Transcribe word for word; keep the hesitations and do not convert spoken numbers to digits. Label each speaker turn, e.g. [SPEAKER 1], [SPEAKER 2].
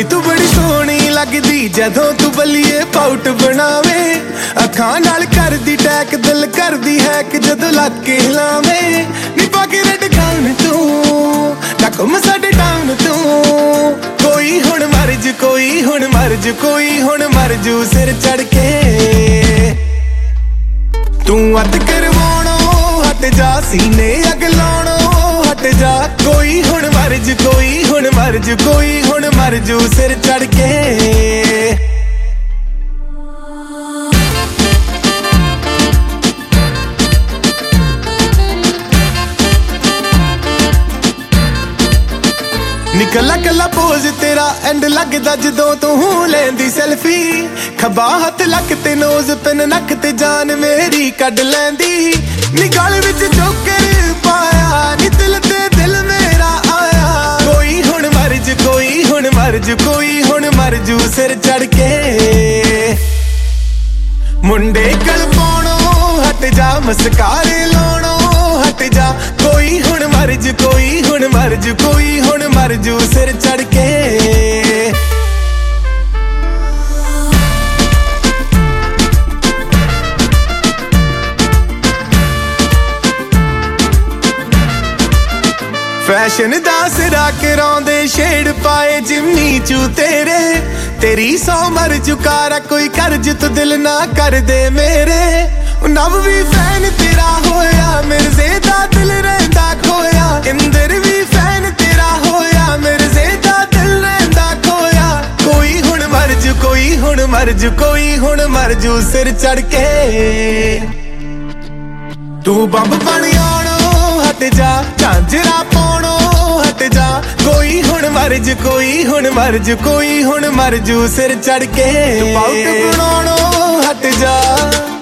[SPEAKER 1] ਨੀ ਤੂੰ ਬੜੀ ਸੋਹਣੀ ਲੱਗਦੀ ਜਦੋਂ ਤੂੰ ਬੱਲੀਏ ਪਾਊਟ ਬਣਾਵੇ ਅੱਖਾਂ ਨਾਲ ਕਰਦੀ ਟੈਕ ਦਿਲ ਕਰਦੀ ਹੈ ਕਿ ਜਦੋਂ ਲੱਗ ਕੇ ਹਿਲਾਵੇਂ ਨੀ ਪਾ ਕੇ ਰੈਡ ਗਾਊਨ ਤੂੰ ਟੱਕਮ ਸਾਡੇ ਟਾਊਨ ਤੂੰ ਕੋਈ ਹੁਣ ਮਰ ਜੂ ਕੋਈ ਹੁਣ ਮਰ ਜੂ ਕੋਈ ਹੁਣ ਮਰ ਜੂ ਸਿਰ ਚੜ ਕੇ ਤੂੰ ਅੱਤ ਕਰਵਾਉਣੋਂ ਹਟ ਜਾ ਸੀਨੇ ਅੱਗ ਲਾਉਣੋਂ ਹਟ ਜਾ ਕੋਈ ਹੁਣ ਮਰ ਜੂ ਕੋਈ ਹੁਣ ਮਰ ਜੂ ਕੋਈ ਹੁਣ ਮਰ ਜੂ ਸਿਰ ਚੜ ਕੇ ਨੀ ਕੱਲਾ ਕੱਲਾ ਪੋਜ਼ ਤੇਰਾ ਐਂਡ ਲੱਗਦਾ ਜਦੋਂ ਤੂੰ ਲੈਂਦੀ ਸੈਲਫੀ ਖੱਬਾ ਹੱਥ ਲੱਕ ਤੇ ਨੋਜ਼ ਪੈਨ ਨੱਕ ਤੇ ਜਾਨ ਮੇਰੀ ਕੱਢ ਲੈਂਦੀ ਨੀ ਗਲ ਵਿੱਚ ਜੋਕਰ ਪਾਇਆ ਨੀ ਦਿਲ ਤੇ ਦਿਲ ਮੇਰਾ ਆਇਆ ਕੋਈ ਹੁਣ ਮਰ ਜੂ ਕੋਈ ਹੁਣ ਮਰ ਜੂ ਕੋਈ ਹੁਣ ਮਰ ਜੂ ਸਿਰ ਚੜ ਕੇ ਮੁੰਡੇ ਗਲ ਪਾਉਣੋਂ ਹਟ ਜਾ ਮਸਕਾਰੇ ਲਾਉਣੋਂ ਹਟ ਜਾ ਕੋਈ ਹੁਣ ਮਰ ਜੂ ਕੋਈ ਹੁਣ ਮਰ ਜੂ ਕੋਈ ਹੁਣ ਮਰ ਜੂ ਸਿਰ ਚੜ ਕੇ ਫੈਸ਼ਨ ਦਾ ਸਿਰਾ ਕਰਾਉਂਦੇ ਸ਼ੇਡ ਪਾਏ ਜਿੰਨੀ ਚੂ ਤੇਰੇ ਤੇਰੀ ਸੌ ਮਰ ਚੁਕਾਰਾ ਕੋਈ ਕਰਜ ਤੂੰ ਦਿਲ ਨਾ ਕਰ ਦੇ ਮੇਰੇ ਨਵ ਵੀ ਫੈਨ ਤੇਰਾ ਹੋਇਆ ਮਿਰਜ਼ੇ ਦਾ ਦਿਲ ਰਹਿੰਦਾ ਖੋਇਆ ਇੰਦਰ ਵੀ ਫੈਨ ਤੇਰਾ ਹੋਇਆ ਮਿਰਜ਼ੇ ਦਾ ਦਿਲ ਰਹਿੰਦਾ ਖੋਇਆ ਕੋਈ ਹੁਣ ਮਰ ਜੂ ਕੋਈ ਹੁਣ ਮਰ ਜੂ ਕੋਈ ਹੁਣ ਮਰ ਜੂ ਸਿਰ ਚੜ ਕੇ ਤੂੰ ਬੰਬ ਬਣ ਆਉਣੋਂ ਹਟ ਜਾ ਝਾਂਜਰਾ ਪਾਉਣੋਂ ਹਟ ਜਾ ਕੋਈ ਹੁਣ ਮਰ ਜੂ ਕੋਈ ਹੁਣ ਮਰ ਜੂ ਕੋਈ ਹੁਣ ਮਰ ਜੂ ਸਿਰ ਚੜ ਕੇ ਤੂੰ ਪਾਊਟ ਬਣਾਉਣੋਂ ਹਟ ਜਾ